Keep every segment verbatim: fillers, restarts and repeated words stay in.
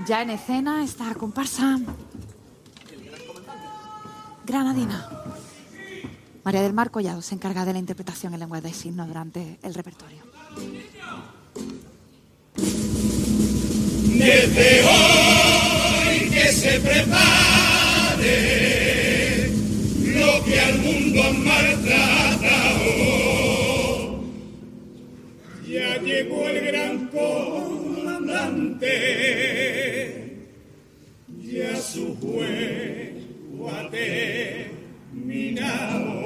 Ya en escena esta comparsa granadina. María del Mar Collado se encarga de la interpretación en lengua de signos durante el repertorio. Desde hoy que se prepare lo que al mundo han maltratado. Ya llegó el gran comandante, ya su juego ha terminado.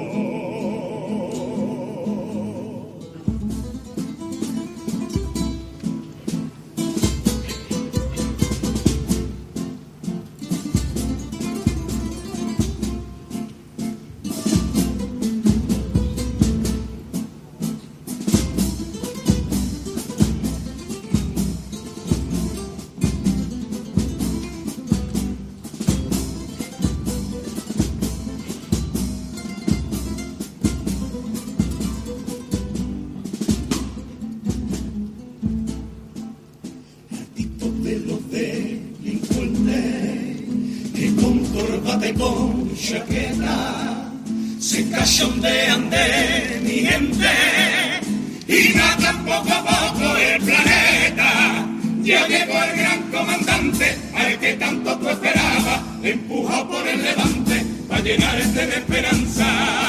Con chaqueta se cachondean de mi gente y matan poco a poco el planeta. Ya llegó el gran comandante al que tanto tú esperabas, empujado por el levante para llenarte de esperanza.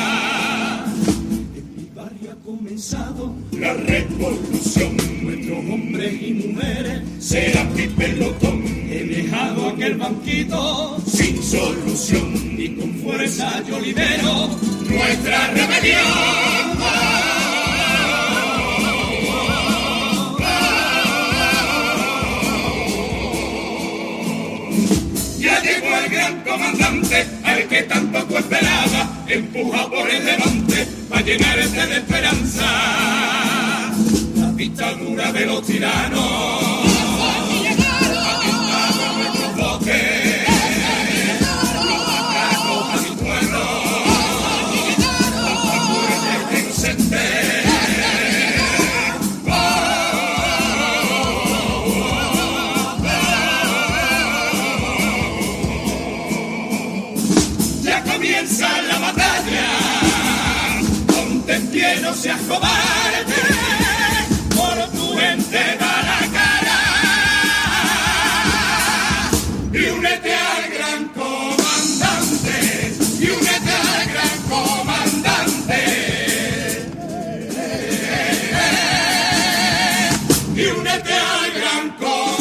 En mi barrio ha comenzado la revolución, nuestros hombres y mujeres serán mi pelotón. He dejado aquel banquito sin solución y con fuerza yo libero nuestra rebelión. Ya llegó el gran comandante al que tanto tú esperabas, empuja por el levante para llenarte de esperanza. La dictadura de los tiranos la batalla, ponte en pie, no seas cobarde, por tu gente da la cara, y únete al gran comandante, y únete al gran comandante, y únete al gran comandante.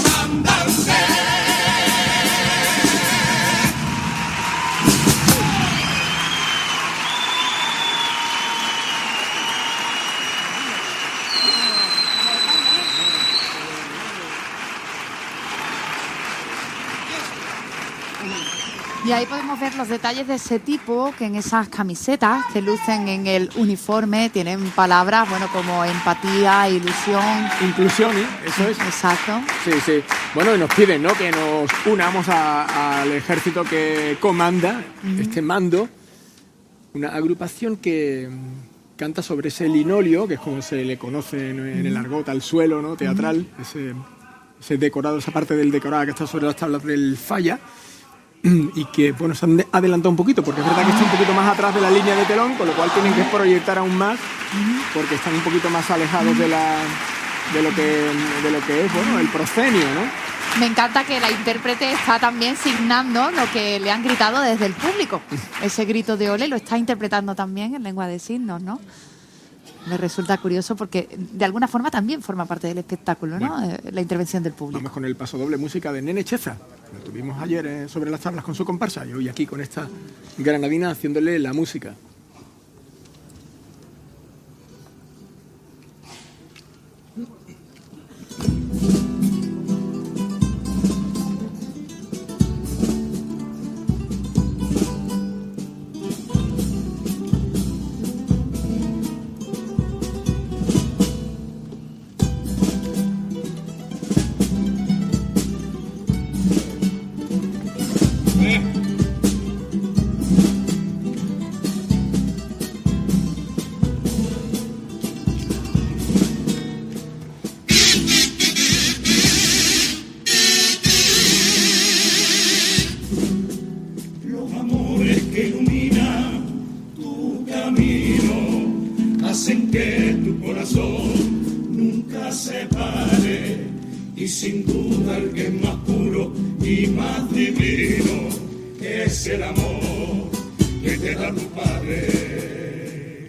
Y ahí podemos ver los detalles de ese tipo, que en esas camisetas que lucen en el uniforme tienen palabras, bueno, como empatía, ilusión. Inclusión, ¿eh? Eso es. Exacto. Sí, sí. Bueno, y nos piden, ¿no?, que nos unamos a, al ejército que comanda uh-huh. este mando, una agrupación que canta sobre ese linoleo, que es como se le conoce en, en el argot al suelo, ¿no?, teatral, uh-huh. ese, ese decorado, esa parte del decorado que está sobre las tablas del falla. Y que, bueno, se han adelantado un poquito, porque es verdad que está un poquito más atrás de la línea de telón, con lo cual tienen que proyectar aún más, porque están un poquito más alejados de la de lo que de lo que es, bueno, el proscenio, ¿no? Me encanta que la intérprete está también signando lo que le han gritado desde el público. Ese grito de ole lo está interpretando también en lengua de signos, ¿no? Me resulta curioso porque de alguna forma también forma parte del espectáculo, ¿no? Bueno, la intervención del público. Vamos con el paso doble música de Nene Cheza. Lo tuvimos ayer eh, sobre las tablas con su comparsa y hoy aquí con esta granadina haciéndole la música. y sin duda el que es más puro y más divino es el amor que te da tu padre.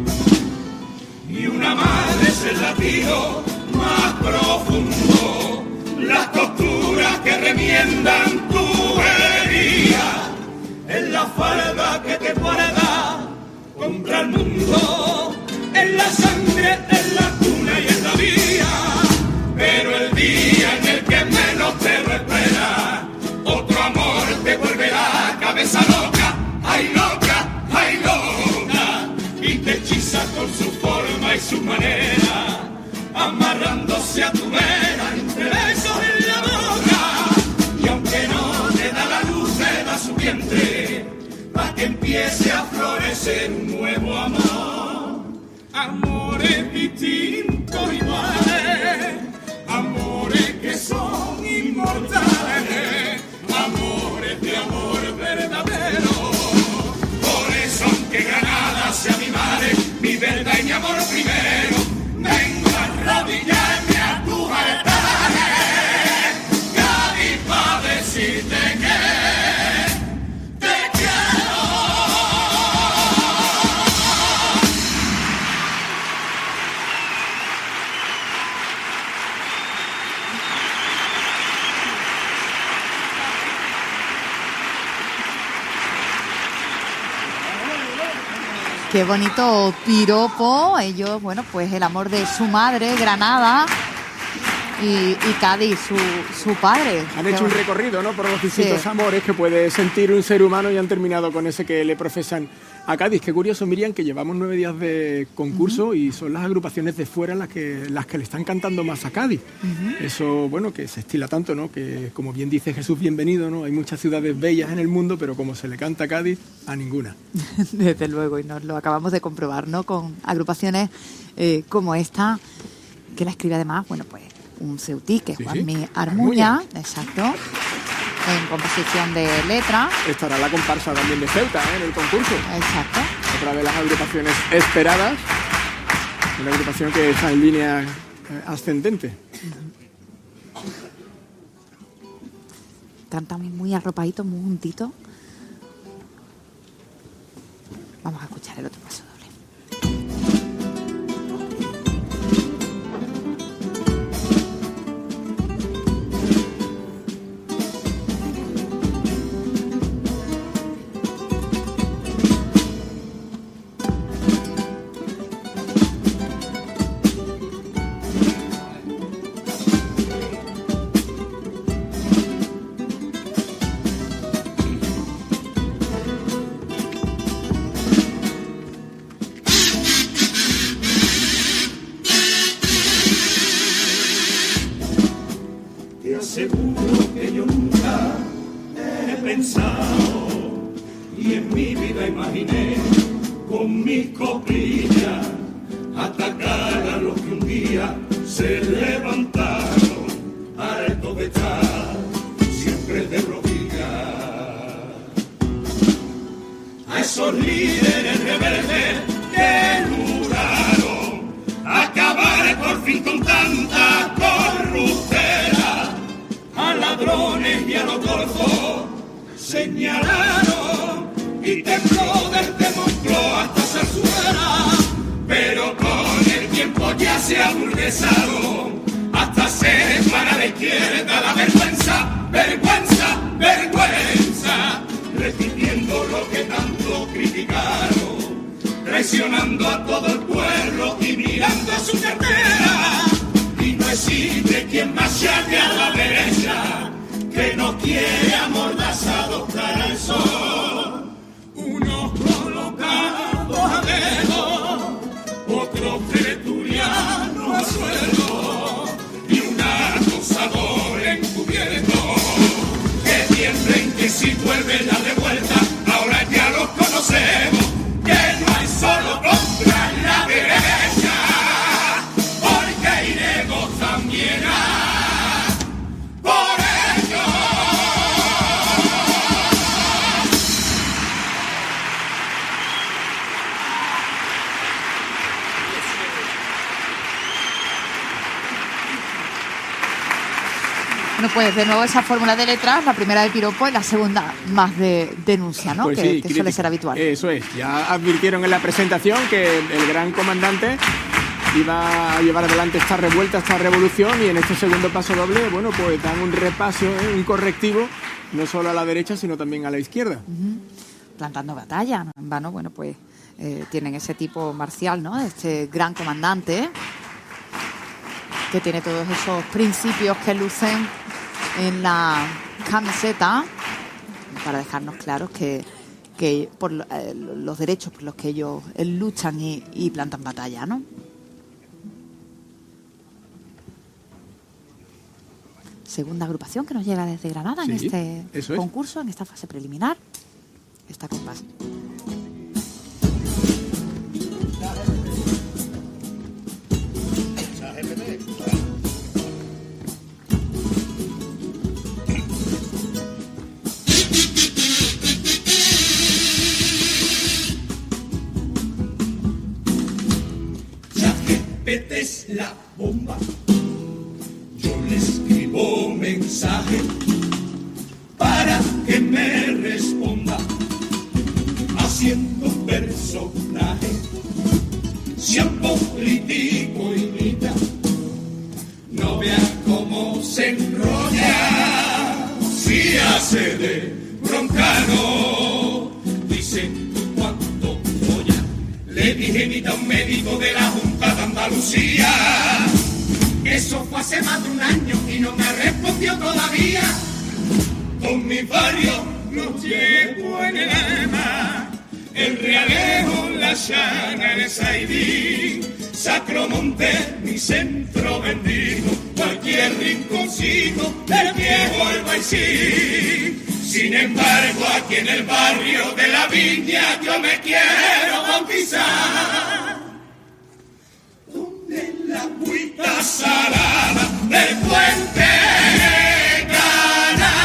Y una madre es el latido más profundo, las costuras que remiendan tu herida, es la falda que te pueda contra el mundo, en la sangre, en la cuna y en la vía. Pero el día en el que menos te lo esperas, otro amor te vuelve la cabeza loca, ay loca, ay loca, y te hechiza con su forma y su manera, amarrándose a tu vera entre besos en la boca. Y aunque no te da la luz, te da su vientre, para que empiece a florecer un nuevo amor. Amores distintos iguales, amores que son inmortales, amores de amor verdadero. Por eso aunque Granada sea mi madre, mi verdad y mi amor primero, vengo a arrodillarme a tus altares, Cádiz, pa' decirte que te quiero. Qué bonito piropo. Ellos, bueno, pues el amor de su madre, Granada, y, y Cádiz, su, su padre. Han hecho un recorrido, ¿no?, por los distintos sí. amores que puede sentir un ser humano, y han terminado con ese que le profesan a Cádiz. Qué curioso, Miriam, que llevamos nueve días de concurso uh-huh. y son las agrupaciones de fuera las que las que le están cantando más a Cádiz. Uh-huh. Eso, bueno, que se estila tanto, ¿no?, que como bien dice Jesús Bienvenido, ¿no?, hay muchas ciudades bellas en el mundo, pero como se le canta a Cádiz, a ninguna. Desde luego, y nos lo acabamos de comprobar, ¿no?, con agrupaciones eh, como esta, que la escribe además, bueno, pues un ceutí, que es sí, Juanmi sí. Armuña, Armuña, exacto, en composición de letra. Estará la comparsa también de Ceuta, ¿eh?, en el concurso. Exacto. Otra de las agrupaciones esperadas, una agrupación que está en línea eh, ascendente. Cantan muy arropaditos, muy juntitos. Vamos a escuchar el otro paso doble. Seguro que yo nunca he pensado, y en mi vida imaginé con mis coprillas atacar a los que un día se levantaron harto de estar siempre de rodillas. A esos líderes rebeldes que juraron acabar por fin con tanta corruptela, a ladrones y a los golfos señalaron, y tembló desde Moncloa hasta Zarzuela, pero con el tiempo ya se ha burguesado, hasta ser para la izquierda la vergüenza, vergüenza, vergüenza, repitiendo lo que tanto criticaron, traicionando a todo el pueblo y mirando a su cartera. Y no existe quien más llame a la derecha, que no quiere amordazados para el sol. Unos colocados a dedo, otros tertulianos a suelo, y un acosador encubierto, que siempre que si vuelve la revuelta, ahora ya los conocemos, que no hay solo contra la derecha, porque iremos también a por ellos. Bueno, pues de nuevo esa fórmula de letras, la primera de piropo y la segunda más de denuncia, ¿no? Pues que, sí, que suele crítica. ser habitual. Eso es. Ya advirtieron en la presentación que el gran comandante iba a llevar adelante esta revuelta, esta revolución, y en este segundo paso doble, bueno, pues dan un repaso, ¿eh? un correctivo, no solo a la derecha, sino también a la izquierda. Uh-huh. Plantando batalla, no en vano, bueno, pues eh, tienen ese tipo marcial, ¿no? Este gran comandante que tiene todos esos principios que lucen en la camiseta para dejarnos claros que, que por eh, los derechos por los que ellos eh, luchan y, y plantan batalla, ¿no? Segunda agrupación que nos llega desde Granada Sí, en este eso es. concurso, en esta fase preliminar. Está compás. ChatGPT es la bomba. Yo le escribo mensaje para que me responda, haciendo un personaje. Si a un político imita, no vea cómo se enrolla. Si hace de broncano, dice cuánto folla. Le dije imita a un médico de la Junta de Andalucía. Eso fue hace más de un año y no me ha respondido todavía. Con mi barrio los llevo en el alma, el Realejo, la Llana, el Saidí, Sacromonte, mi centro bendito, cualquier rinconcito del viejo Albaicín. Sin embargo, aquí en el barrio de la Viña yo me quiero bautizar. Donde la agüita salada del puente Cana.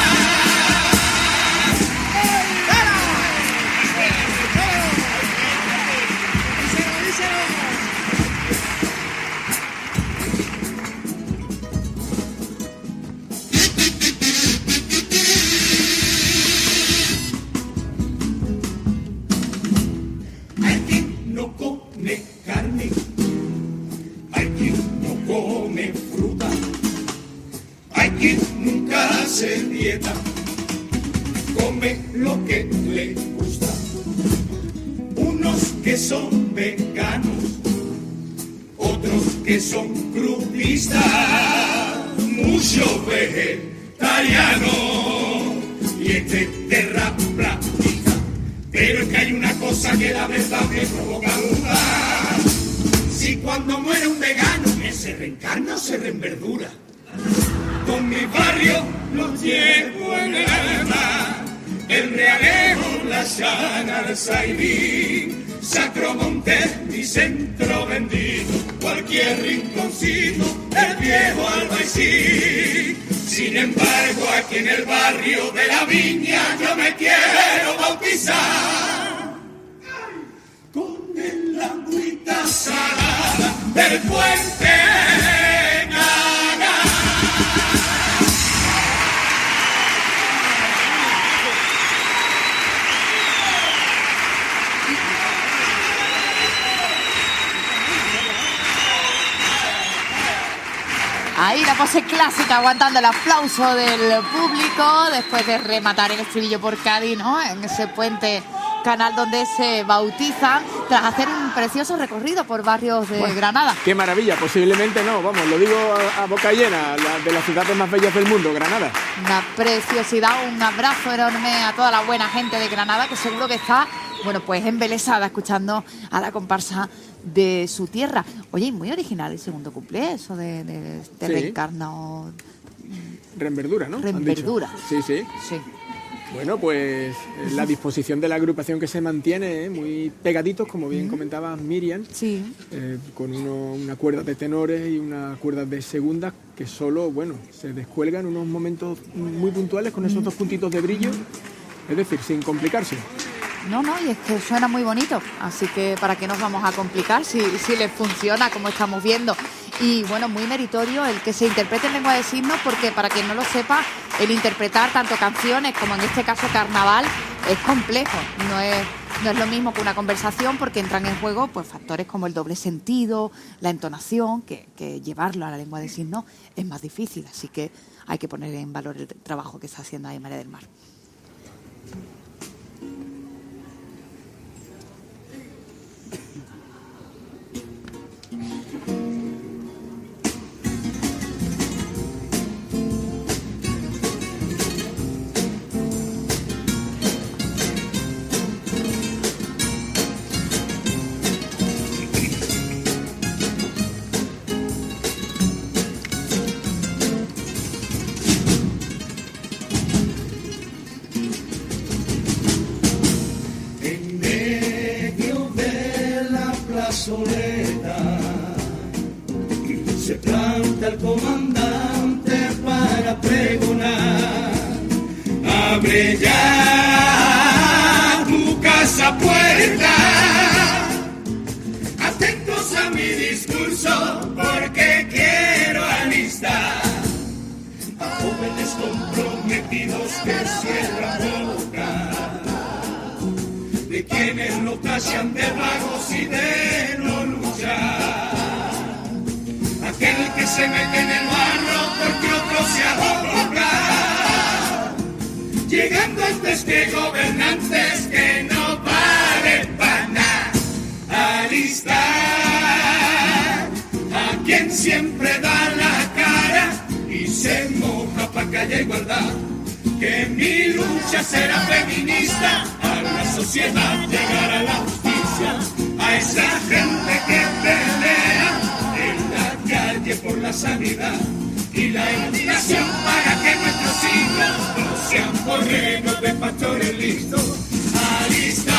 Hay quien no come carne, hay quien no come fruta, hay quien nunca hace dieta, come lo que le gusta. Unos que son veganos, otros que son crutistas, muchos vegetarianos y este terraplanista. Pero es que hay una cosa que la verdad me provoca duda. Si cuando muere un vegano, ¿se reencarna o se reenverdura? Con mi barrio los llevo en el alma, el Realejo, la Llana, el Saidí, Sacromonte, mi centro bendito, cualquier rinconcito del viejo Albaicín. Sin embargo, aquí en el barrio de la Viña yo me quiero bautizar con el agüita salada del puente Cana. Ahí la pose clásica, aguantando el aplauso del público después de rematar el estribillo por Cádiz, ¿no? En ese puente canal donde se bautizan tras hacer un precioso recorrido por barrios de Bueno, Granada. Qué maravilla, posiblemente no, vamos, lo digo a, a boca llena, la, de las ciudades más bellas del mundo, Granada. Una preciosidad, un abrazo enorme a toda la buena gente de Granada que seguro que está, bueno, pues embelesada escuchando a la comparsa de su tierra. Oye, y muy original el segundo cuplé, eso de, de, de Sí. reencarnado. Reenverdura, ¿no? Han dicho. Reenverdura. Sí, sí. Sí. Bueno, pues eh, la disposición de la agrupación que se mantiene, ¿eh? Muy pegaditos, como bien comentaba Miriam, Sí. eh, con uno, una cuerda de tenores y una cuerda de segundas que solo, bueno, se descuelgan en unos momentos muy puntuales con esos dos puntitos de brillo, es decir, sin complicarse. No, no, y es que suena muy bonito, así que para qué nos vamos a complicar si, si les funciona como estamos viendo. Y bueno, muy meritorio el que se interprete en lengua de signos, porque para quien no lo sepa, el interpretar tanto canciones como en este caso carnaval es complejo. No es, no es lo mismo que una conversación, porque entran en juego pues factores como el doble sentido, la entonación, que, que llevarlo a la lengua de signos es más difícil. Así que hay que poner en valor el trabajo que está haciendo ahí María del Mar. Se planta el comandante para pregonar. Abre ya tu casa puerta, atentos a mi discurso, porque quiero alistar a jóvenes comprometidos que cierran boca, de quienes lo tachan de vagos y de no luchar. Aquel que se mete en el barro porque otro se ahoga, llegando antes que gobernantes que no valen para nada. Alistar a quien siempre da la cara y se moja pa' que haya igualdad. Que mi lucha será feminista, a la sociedad llegar a la justicia, a esa gente que pelea calle por la sanidad y la educación, para que nuestros hijos no sean borregos de pastores listos. Alistar.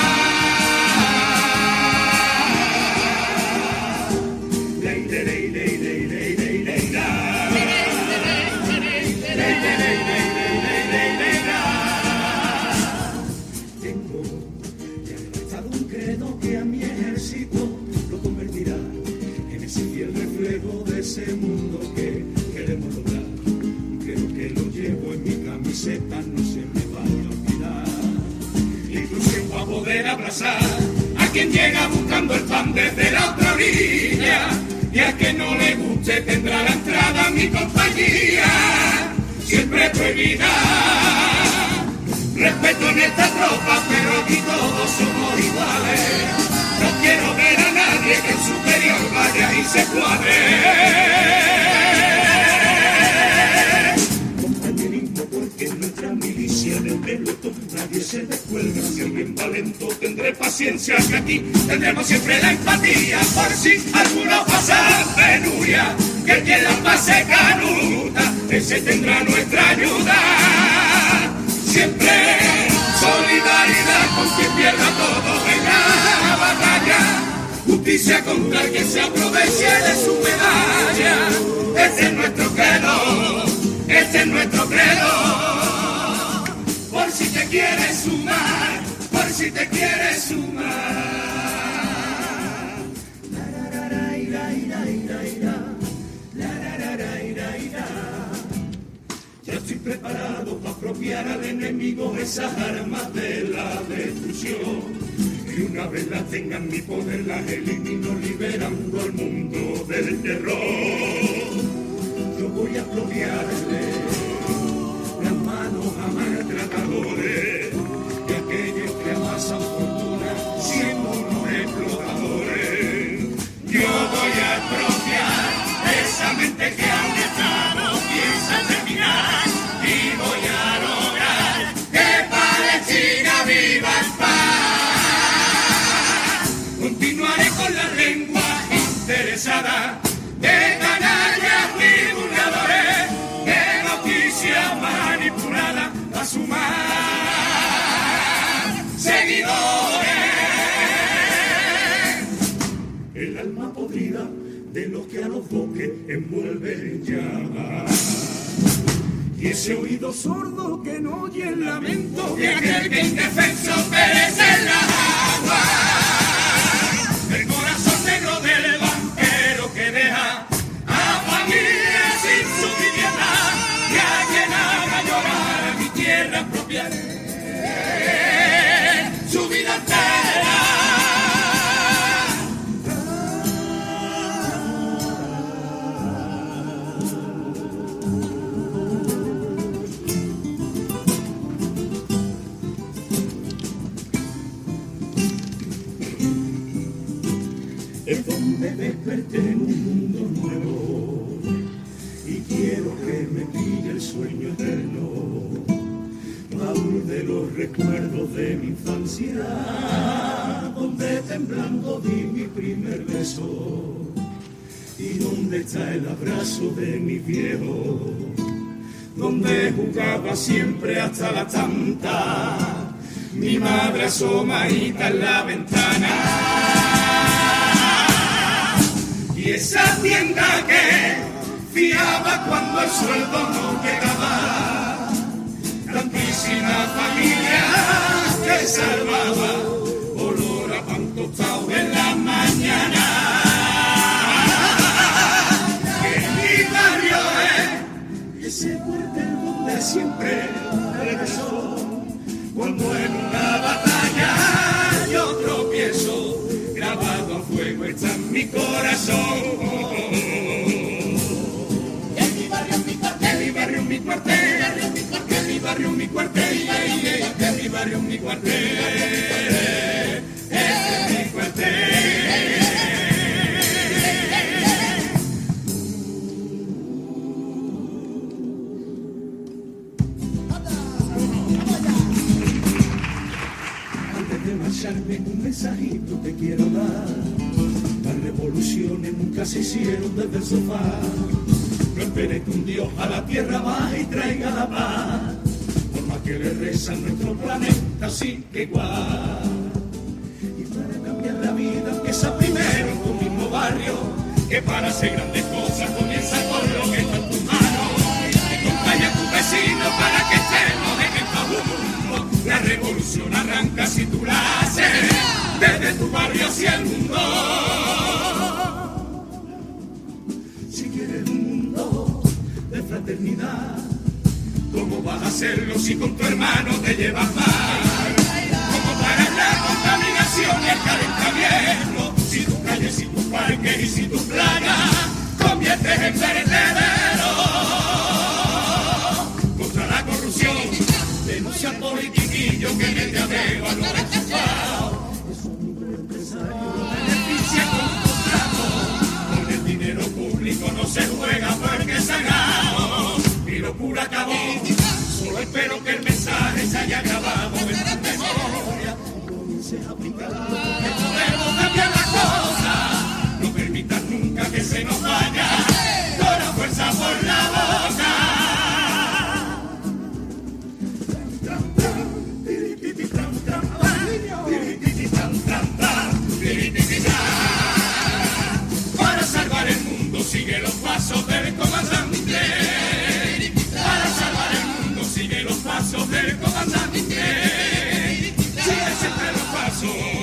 Ley, ley, ley, ley, ley, ley, ley, ley, la. Ley, ley, ley, ley, ley, ley, ley, la. Tengo ya redactado un credo que a mi ejército lo convertirá y el reflejo de ese mundo que queremos lograr. Creo que lo llevo en mi camiseta, no se me vaya a olvidar. Inclusión para poder abrazar a quien llega buscando el pan desde la otra orilla, y a quien no le guste tendrá la entrada a mi compañía, siempre prohibida. Respeto en esta tropa, pero aquí todos somos iguales. No quiero ver a nadie que el superior vaya y se cuadre. Compañerismo, porque en nuestra milicia del pelotón nadie se descuelga. Si alguien valento tendré paciencia, que aquí tendremos siempre la empatía. Por si alguno pasa penuria, que quien la pase canuta, ese tendrá nuestra ayuda. Siempre solidaridad con quien pierda todo en la batalla. Justicia contra el que se aproveche de su medalla. Este es nuestro credo, este es nuestro credo. Por si te quieres sumar, por si te quieres sumar. Ya estoy preparado para apropiar al enemigo esas armas de la destrucción. Y una vez las tengan mi poder, las elimino liberando al mundo del terror. Yo voy a apropiarle las manos a maltratadores y a aquellos que amasan fortuna siendo unos explotadores. Yo voy a apropiar esa mente que a un estado piensa terminar, y voy a lograr que Palestina viva en paz. Continuaré con la lengua interesada de canallas divulgadores, de noticias manipuladas a sumar seguidores. El alma podrida de los que a los bosques envuelven ya, y ese oído sordo que no oye el lamento de aquel que indefenso perece en la agua. El corazón negro del banquero que deja me desperté en un mundo nuevo y quiero que me pille el sueño eterno, baúl de los recuerdos de mi infancia, donde temblando di mi primer beso y donde está el abrazo de mi viejo, donde jugaba siempre hasta la tanta, mi madre asomadita en la ventana. Y esa tienda que fiaba cuando el sueldo no llegaba, tantísima familia que salvaba, olor a pan tostado en la mañana. Que mi barrio es ese cuartel donde siempre regresó, cuando en una batalla yo tropiezo, grabado a fuego está en mi corazón. En mi barrio, en mi cuartel, en mi barrio, en mi cuartel, en mi barrio, en mi cuartel, en mi barrio, en mi cuartel, este es mi cuartel. Un mensajito te quiero dar. Las revoluciones nunca se hicieron desde el sofá. No esperes que un Dios a la tierra baje y traiga la paz, por más que le rezan nuestro planeta sigue igual. Y para cambiar la vida empieza primero en tu mismo barrio, que para hacer grandes cosas comienza con lo que está en tus manos. Acompaña a tu vecino para que estemos en el mundo. La revolución arranca si tú la haces, desde tu barrio hacia el mundo. Si quieres un mundo de fraternidad, ¿cómo vas a hacerlo si con tu hermano te llevas mal? ¿Cómo parar la contaminación y el calentamiento si tus calles, si tus parques y si tus playas conviertes en vertederos? Contra la corrupción, denuncia politiquillo que en el llaveo a lo enchufado. Es un libre empresario, beneficia con contrato. Con el dinero público no se juega porque se ha ganado. Mi locura acabó, solo espero que el mensaje se haya grabado en tu memoria. Comiences a aplicarlo, que podemos cambiar las cosas. No permitas nunca que se nos vaya toda la fuerza por la boca. Para salvar el mundo sigue los pasos del comandante. Para salvar el mundo sigue los pasos del comandante. Sigue siempre los pasos.